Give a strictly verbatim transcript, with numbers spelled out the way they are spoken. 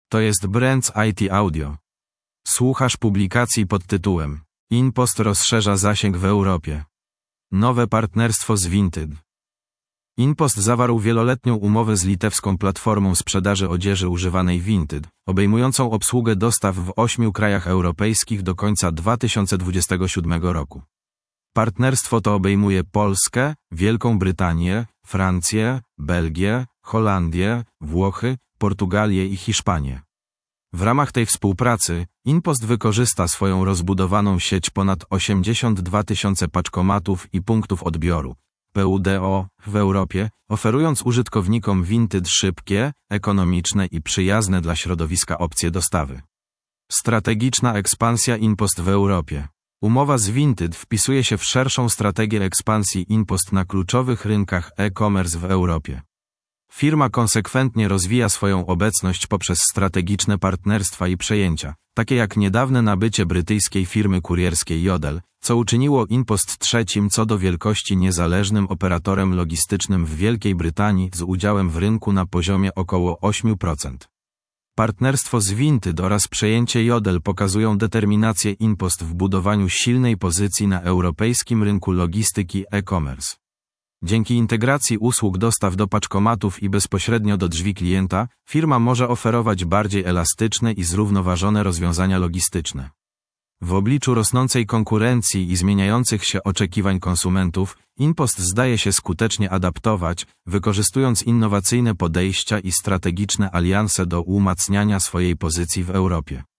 To jest Brands I T Audio. Słuchasz publikacji pod tytułem InPost rozszerza zasięg w Europie. Nowe partnerstwo z Vinted. InPost zawarł wieloletnią umowę z litewską platformą sprzedaży odzieży używanej Vinted, obejmującą obsługę dostaw w ośmiu krajach europejskich do końca dwa tysiące dwudziestego siódmego roku. Partnerstwo to obejmuje Polskę, Wielką Brytanię, Francję, Belgię, Holandię, Włochy, Portugalię i Hiszpanię. W ramach tej współpracy InPost wykorzysta swoją rozbudowaną sieć ponad osiemdziesiąt dwa tysiące paczkomatów i punktów odbioru P U D O w Europie, oferując użytkownikom Vinted szybkie, ekonomiczne i przyjazne dla środowiska opcje dostawy. Strategiczna ekspansja InPost w Europie. Umowa z Vinted wpisuje się w szerszą strategię ekspansji InPost na kluczowych rynkach e-commerce w Europie. Firma konsekwentnie rozwija swoją obecność poprzez strategiczne partnerstwa i przejęcia, takie jak niedawne nabycie brytyjskiej firmy kurierskiej Yodel, co uczyniło InPost trzecim co do wielkości niezależnym operatorem logistycznym w Wielkiej Brytanii z udziałem w rynku na poziomie około osiem procent. Partnerstwo z Vinted oraz przejęcie Yodel pokazują determinację InPost w budowaniu silnej pozycji na europejskim rynku logistyki e-commerce. Dzięki integracji usług dostaw do paczkomatów i bezpośrednio do drzwi klienta, firma może oferować bardziej elastyczne i zrównoważone rozwiązania logistyczne. W obliczu rosnącej konkurencji i zmieniających się oczekiwań konsumentów, InPost zdaje się skutecznie adaptować, wykorzystując innowacyjne podejścia i strategiczne alianse do umacniania swojej pozycji w Europie.